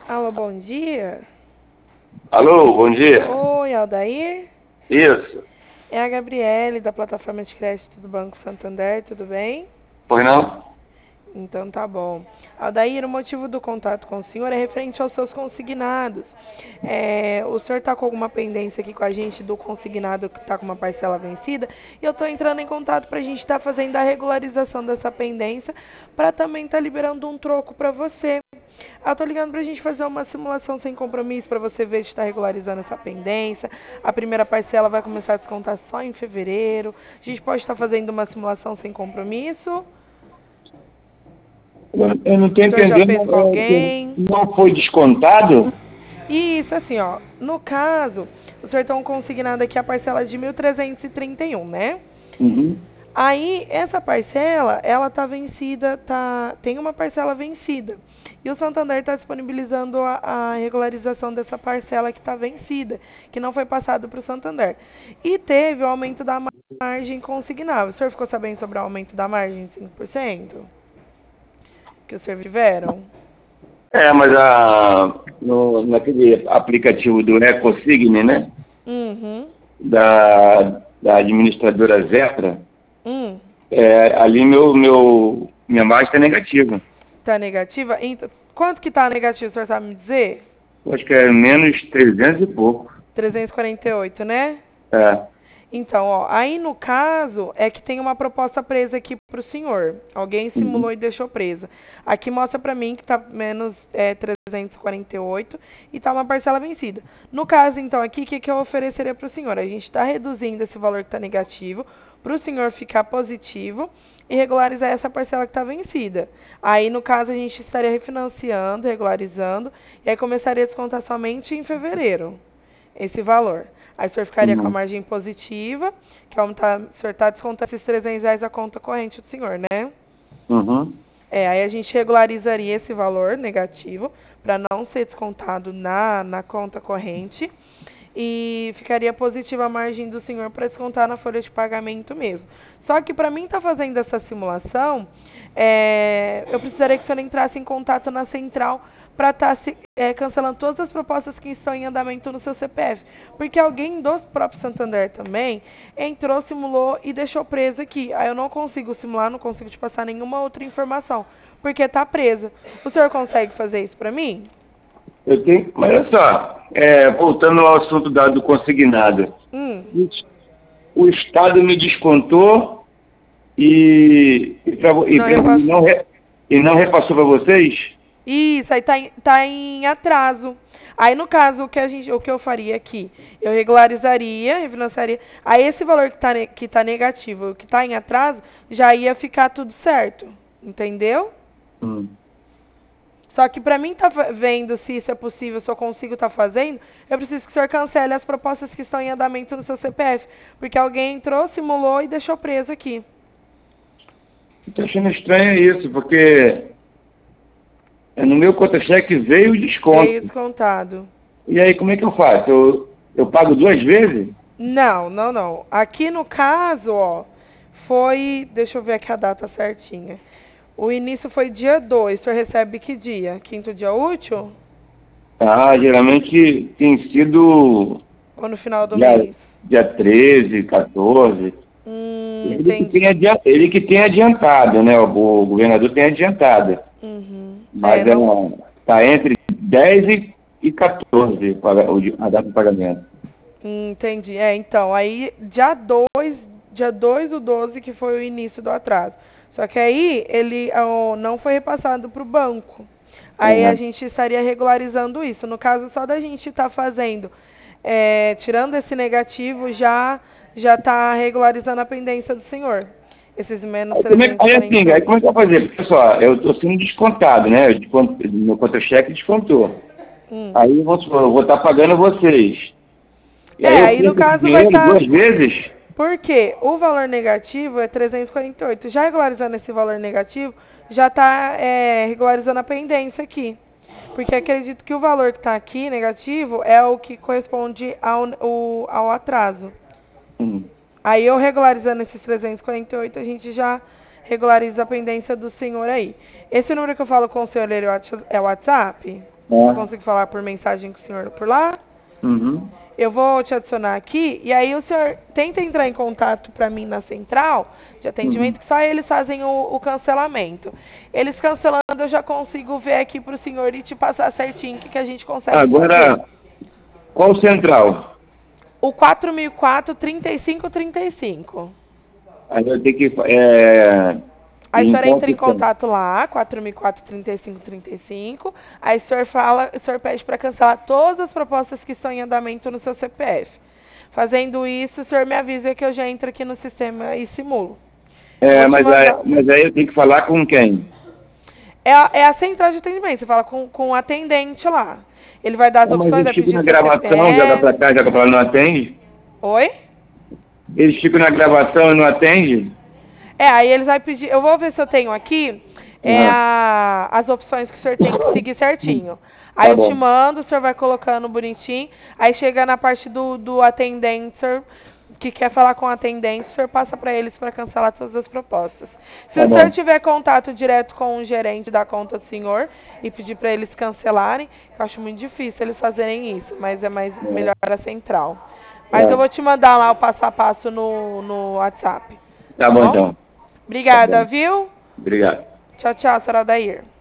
Alô, bom dia. Alô, bom dia. Oi, Aldair. Isso. É a Gabriele, da plataforma de crédito do Banco Santander, tudo bem? Pois não? Então tá bom. Aldair, o motivo do contato com o senhor é referente aos seus consignados. O senhor está com alguma pendência aqui com a gente do consignado que está com uma parcela vencida e eu estou entrando em contato para a gente estar fazendo a regularização dessa pendência para também estar liberando um troco para você. Eu tô ligando pra gente fazer uma simulação sem compromisso para você ver se está regularizando essa pendência. A primeira parcela vai começar a descontar só em fevereiro. A gente pode estar fazendo uma simulação sem compromisso. Eu não estou O senhor já entendendo. fez com alguém? Não foi descontado? Isso, assim, ó. No caso, o senhor tem consignado aqui a parcela de 1.331, né? Uhum. Aí, essa parcela, ela tá vencida, tem uma parcela vencida. E o Santander está disponibilizando a regularização dessa parcela que está vencida, que não foi passado para o Santander. E teve o aumento da margem consignável. O senhor ficou sabendo sobre o aumento da margem de 5% que os senhor tiveram? Mas naquele aplicativo do EcoSign, né? Uhum. Da administradora Zetra, Hum. ali minha margem está negativa. Tá negativa? Então, quanto que tá negativo, o senhor sabe me dizer? Eu acho que é menos 300 e pouco. 348, né? É. Então, ó, aí no caso é que tem uma proposta presa aqui pro senhor. Alguém Uhum. simulou e deixou presa. Aqui mostra pra mim que tá menos 348 e tá uma parcela vencida. No caso, então, aqui, o que eu ofereceria pro senhor? A gente tá reduzindo esse valor que tá negativo pro senhor ficar positivo e regularizar essa parcela que tá vencida. Aí, no caso, a gente estaria refinanciando, regularizando, e aí começaria a descontar somente em fevereiro esse valor. Aí o senhor ficaria com a Uhum. margem positiva, que o senhor está descontando esses R$ 300 da conta corrente do senhor, né? Uhum. Aí a gente regularizaria esse valor negativo para não ser descontado na conta corrente e ficaria positiva a margem do senhor para descontar na folha de pagamento mesmo. Só que para mim estar fazendo essa simulação, eu precisaria que o senhor entrasse em contato na central para estar cancelando todas as propostas que estão em andamento no seu CPF. Porque alguém do próprio Santander também entrou, simulou e deixou preso aqui. Aí eu não consigo simular, não consigo te passar nenhuma outra informação, porque está presa. O senhor consegue fazer isso para mim? Eu tenho, mas olha só, voltando ao assunto do consignado. Hum. O Estado me descontou Não repassou. e não repassou para vocês? Isso, aí tá em atraso. Aí, no caso, o que eu faria aqui? Eu regularizaria, refinanciaria. Aí, esse valor que tá negativo, que tá em atraso, já ia ficar tudo certo. Entendeu? Hum. Só que para mim tá vendo se isso é possível, se eu consigo estar fazendo, eu preciso que o senhor cancele as propostas que estão em andamento no seu CPF. Porque alguém entrou, simulou e deixou preso aqui. Estou achando estranho isso, porque no meu contra-cheque veio o Veio desconto. descontado. E aí, como é que eu faço? Eu pago duas vezes? Não. Aqui no caso, ó, foi. Deixa eu ver aqui a data certinha. O início foi dia 2. O senhor recebe que dia? Quinto dia útil? Geralmente tem sido Ou no final do dia, mês? dia 13, 14. Entendi. Ele que tem adiantado, né? O governador tem adiantado. Uhum. Mas Não. está entre 10 e 14 a data de pagamento. Entendi. Então, aí dia 2 do 12 que foi o início do atraso. Só que aí ele não foi repassado para o banco. Aí a Uhum. gente estaria regularizando isso. No caso, só da gente estar fazendo, tirando esse negativo, já está regularizando a pendência do senhor. Esses menos Aí 348. como é que eu vou fazer? Porque só, eu estou sendo descontado, né? Meu contra-cheque descontou. Hum. Aí vamos supor, eu vou estar pagando vocês. E aí eu Aí no perco esse caso vai dinheiro estar. duas vezes? Porque o valor negativo é 348. Já regularizando esse valor negativo, já está regularizando a pendência aqui. Porque acredito que o valor que está aqui, negativo, é o que corresponde ao atraso. Hum. Aí eu regularizando esses 348, a gente já regulariza a pendência do senhor aí. Esse número que eu falo com o senhor ele é o WhatsApp? É. Eu consigo falar por mensagem com o senhor por lá? Uhum. Eu vou te adicionar aqui e aí o senhor tenta entrar em contato para mim na central de atendimento, que só eles fazem o cancelamento. Eles cancelando, eu já consigo ver aqui para o senhor e te passar certinho o que a gente consegue Agora, fazer. qual central? O 4004 3535. Aí eu tenho que... Aí o senhor entra em encontro- contato lá, 4004 3535. Aí o senhor pede para cancelar todas as propostas que estão em andamento no seu CPF. Fazendo isso, o senhor me avisa que eu já entro aqui no sistema e simulo. Vou te mandar. mas aí eu tenho que falar com quem? É a central de atendimento. Você fala com o atendente lá. Ele vai dar as Mas opções, eles vai ficam pedir na seu gravação, joga pra CPF. cá, joga pra lá, não atende? Oi? Eles ficam na gravação e não atende? Aí eles vão pedir. Eu vou ver se eu tenho aqui Aham. as opções que o senhor tem que seguir certinho. Aí Tá eu te bom. mando, o senhor vai colocando bonitinho. Aí chega na parte do atendente, o senhor que quer falar com o atendente, o senhor passa para eles para cancelar todas as propostas. Se Tá o senhor bom. tiver contato direto com o gerente da conta do senhor e pedir para eles cancelarem, eu acho muito difícil eles fazerem isso, mas é mais melhor a central. Mas eu É. vou te mandar lá o passo a passo no WhatsApp. Tá Tá bom, bom? então. Tá Obrigada, bom. viu? Obrigado. Tchau, tchau, senhora Aldair.